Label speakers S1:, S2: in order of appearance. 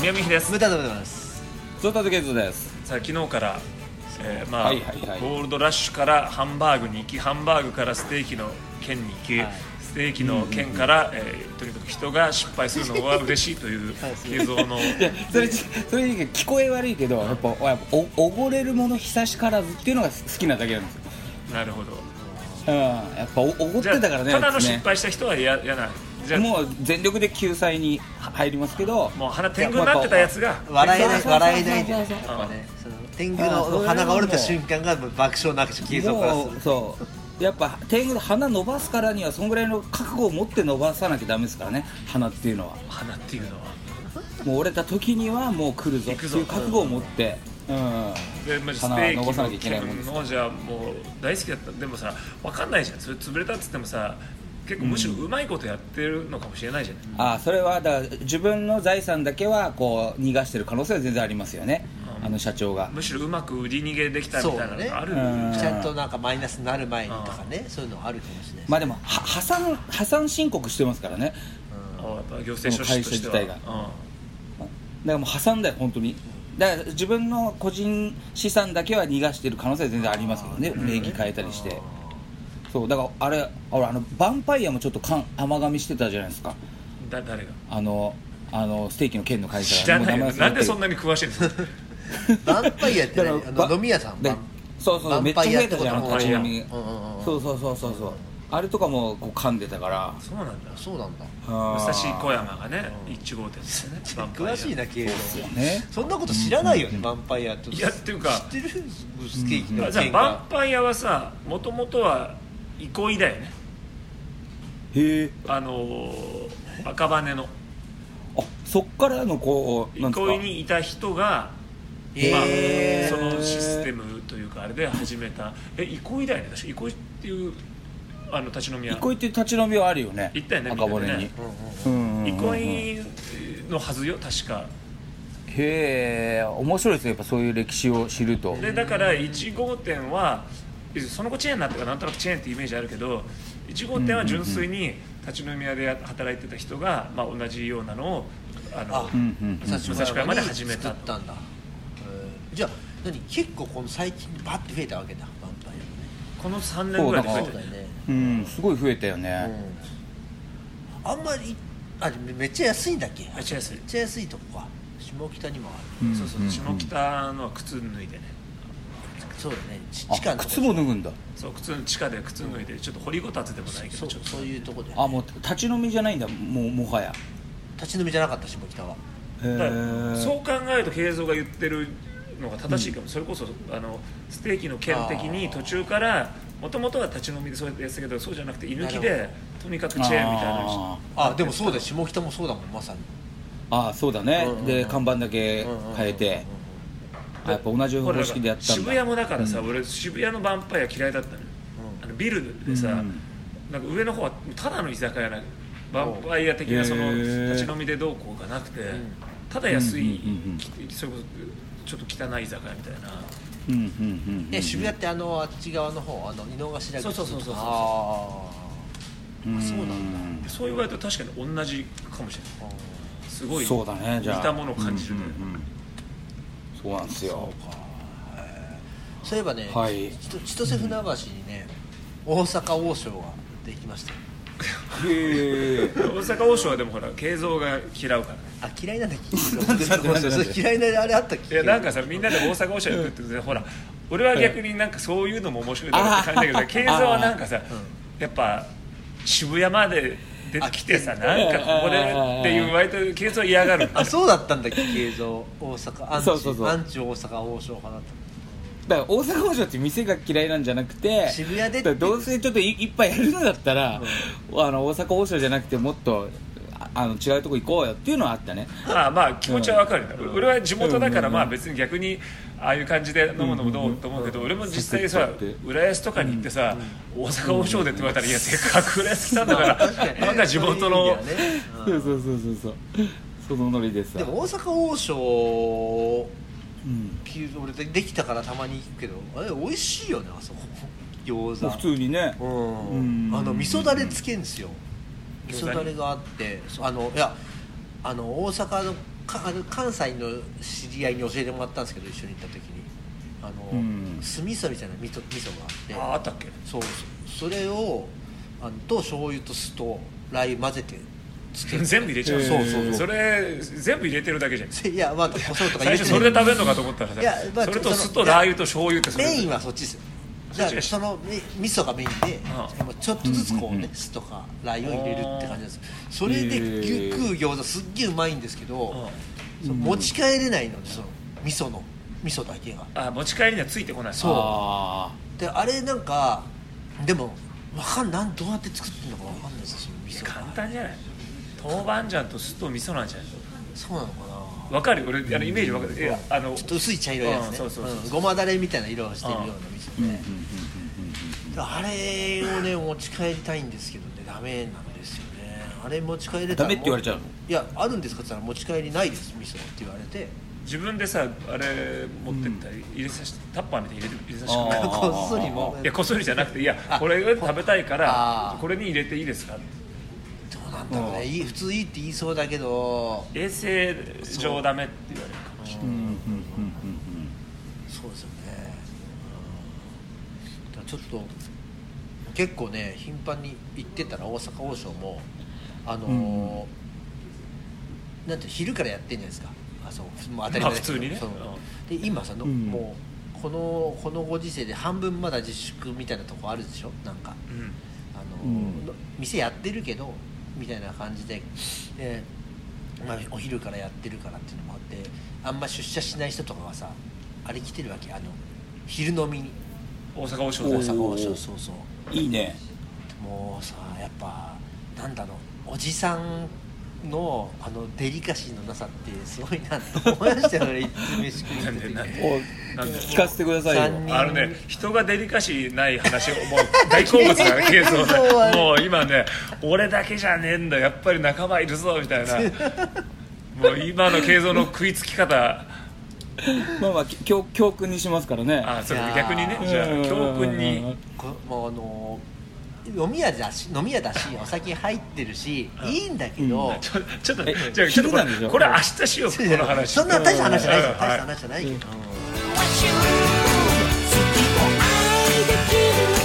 S1: 宮美です。
S2: 無駄でございます。
S3: ゾタズケズです。
S1: さあ昨日から、ゴールドラッシュからハンバーグに行き、ハンバーグからステーキの県に行き、ステーキの県から、とにかく人が失敗するのは嬉しいという映像の
S3: それ聞こえ悪いけど、やっぱおごれるもの久しからずっていうのが好きなだけなんですよ。
S1: なるほど。
S3: やっぱおごってたからね。
S1: ただの失敗した人は嫌な。
S3: もう全力で救済に入りますけど、
S1: もう鼻天狗になってたやつが
S2: 笑えないじゃん。その天狗の鼻が折れた瞬間が爆笑なくし継続からする。
S3: そうやっぱ天狗の鼻伸ばすからにはそんぐらいの覚悟を持って伸ばさなきゃダメですからね。鼻っていうのはもう折れた時にはもう来るぞっていう覚悟を持って、
S1: でステーキの県のじゃあもう大好きだった。でもさ、分かんないじゃん。それ潰れたっつってもさ、結構むしろうまいことやってるのかもしれないじゃん。
S3: それはだから自分の財産だけはこう逃がしてる可能性は全然ありますよね。社長が
S1: むしろうまく売り逃げできたみたいなのがある、
S2: ちゃんとなんかマイナスになる前にとかね、そういうのあるかもしれない。
S3: まあでも破産申告してますからね。
S1: 行政書士としては
S3: 会社自体が、だからもう破産だよ本当に。だから自分の個人資産だけは逃がしてる可能性は全然ありますけどね。名義変えたりして。そうだからあれヴァンパイアもちょっと甘噛みしてたじゃないですか。
S1: 誰が
S3: ステーキの県の会社
S1: 知らないよ。なんでそんなに詳しいんですか。
S2: ヴァンパイアって飲み屋さん。
S3: そうめっちゃ増えたじゃん。そうあれとかもこう噛んでたから。
S1: そうなんだ。
S2: 武
S1: 蔵小山がね1号店ですよね。
S2: 詳しいな経営
S3: ね。
S2: そんなこと知らないよね。ヴァンパイアと。
S1: いやっていうか
S2: 知ってるステーキの県が。
S1: じゃあヴァンパイアはさ、もともとは憩いだよね。
S3: へえ。
S1: 赤羽の
S3: そっからのこう
S1: 憩いにいた人が、そのシステムというかあれで始めた。憩いだよね。確か憩いっていう立ち飲み屋。
S3: 憩いっていう立ち飲みはあるよね。
S1: 行ったよね。
S3: 赤羽に。
S1: 憩いのはずよ確か。
S3: へえ、面白いですね。やっぱそういう歴史を知ると。
S1: でだから1号店はその後チェーンになってからなんとなくチェーンってイメージあるけど、1号店は純粋に立ち飲み屋で働いてた人が、同じようなのを武蔵小山で始めた。
S2: じゃあ結構この最近バッて増えたわけだ。ヴァンパイアね。
S1: この3年ぐらいで増えた
S3: ね。すごい増えたよね。
S2: あんまりめっちゃ安いんだっけ。
S1: めっちゃ
S2: 安いとこか。下北にもある。
S1: そう下北のは靴脱いでね。
S2: そうだね。地下の
S3: 靴も脱ぐんだ。
S1: そう地下で靴脱いで、ちょっと掘りごたつでもないけど、ちょっと
S2: そういうとこで。
S3: もう立ち飲みじゃないんだ。もはや
S2: 立ち飲みじゃなかった。下北は。
S1: そう考えると慶三が言ってるのが正しいかも。それこそステーキの県的に途中からもともとは立ち飲みでそうやってやってたけど、そうじゃなくて居抜きでとにかくチェーンみたいな。
S2: でもそうだよ。下北もそうだもんまさに。
S3: そうだね。で看板だけ変えて、やっぱ同じ方式でやったんだ。
S1: 渋谷もだからさ、俺渋谷のヴァンパイア嫌いだったのよ。ビルでさ、なんか上の方はただの居酒屋なヴァンパイア的なその立ち飲みでどうこうがなくて、ただ安い、それこそちょっと汚い居酒屋みたいな。
S2: 渋谷ってあっち側の方、井の頭口。
S1: そう
S2: そうなんだ。
S1: そう言われると確かに同じかもしれない。すごい
S3: そうだね。じゃあ
S1: 似たものを感じる。
S3: そうなんですよ。
S2: そういえばね、千歳船橋にね、大阪王将ができました。
S1: 大阪王将はでもほら慶三が嫌うから。
S2: 嫌いなんだっけ。嫌いなあれあったっけ。
S1: いやなんかさ、みんなで大阪王将行くってほら、俺は逆になんかそういうのも面白いだろうって感じだけど、慶三はなんかさ、やっぱ渋谷まで出てきてさ、なんかここでっていう割と慶三は嫌がる。
S2: そうだったんだっけ。慶三大阪アンチ大阪王将派だった。
S3: だから大阪王将って店が嫌いなんじゃなくて、
S2: 渋谷で
S3: どうせちょっと一杯やるのだったら、大阪王将じゃなくてもっと違うとこ行こうよっていうのはあったね。
S1: 気持ちは分かる。俺は地元だから別に逆にああいう感じで飲むのもどうと思うけど、俺も実際さ浦安とかに行ってさ、大阪王将でって言われたら、いやせっかく浦安来たんだからなんか地元の
S3: そうそのノリでさ。
S2: でも大阪王将俺できたからたまに行くけど、あれ美味しいよね。あそこ餃子
S3: 普通にね。
S2: 味噌だれつけんですよ。味噌だれがあって、いや大阪の関西の知り合いに教えてもらったんですけど、一緒に行った時に酢味噌みたいな味噌があって、
S1: あったっけ。
S2: そうそれをと醤油と酢とラー油混ぜて
S1: 全部入れちゃう。
S2: そう
S1: それ全部入れてるだけじゃん。
S2: いやまあ胡椒とか
S1: 最初それで食べるのかと思ったらさ、
S2: いや、まあ、
S1: それと酢とラー油と醤油って
S2: メインはそっちですよ。だからその味噌がメインでちょっとずつこうね、酢とかラー油を入れるって感じなんですよ。それで食う餃子すっげえうまいんですけど、持ち帰れないので、その味噌だけが
S1: 持ち帰りにはついてこない。
S2: そうで、あれなんかでもどうやって作ってるのか分かんないですよ、その味噌が。
S1: 簡単じゃない。豆板醤と酢と味噌なんじゃない。
S2: そうなのかな。
S1: 分かる、俺イメージ分かる。
S2: ちょっと薄い茶色いやつね、ごまだれみたいな色をしてるような味噌で、あれをね持ち帰りたいんですけどね、ダメなんですよね。あれ持ち帰れたら
S3: ダメって言われちゃうの。
S2: いや、あるんですかって言ったら、持ち帰りないです味噌って言われて、
S1: 自分でさあれ持ってったり入れさせて、タッパーみたいに入れさせてくれる。
S2: こっそりも
S1: いやこっそりじゃなくて、いやこれ食べたいからこれに入れていいですか。
S2: どうなんだろうね、普通いいって言いそうだけど
S1: 衛生上ダメって言われるかもしれない。
S2: そうですよね。ちょっと結構ね頻繁に行ってたら、大阪王将もなんて昼からやってんじゃないですか。もう当たり前ですけど、
S1: 普通にね。
S2: で今さもうこのご時世で半分まだ自粛みたいなとこあるでしょ。なんか、店やってるけどみたいな感じで、お昼からやってるからっていうのもあって、あんま出社しない人とかがさあれ来てるわけ、昼飲みに。
S1: 大阪王将
S2: 大阪王将、そうそう、
S3: いいね。
S2: もうさ、やっぱなんだろう、おじさんのデリカシーのなさってすごいなと思いましたよね。いつ飯食いに行った時
S1: なんで
S3: 聞かせてくださいよ。
S1: 人がデリカシーない話をもう大好物だねケースをね。もう今ね、俺だけじゃねえんだ、やっぱり仲間いるぞみたいな。もう今の慶三の食いつき方
S3: まあ教訓にしますからね。
S1: それ逆にね、じゃあ教訓に。
S2: もう飲み屋だしお酒入ってるし、いいんだけど、
S1: ちょっとこれ明日しよう、この話。
S2: そんな大した話じゃないですよ、大した話じゃないけど。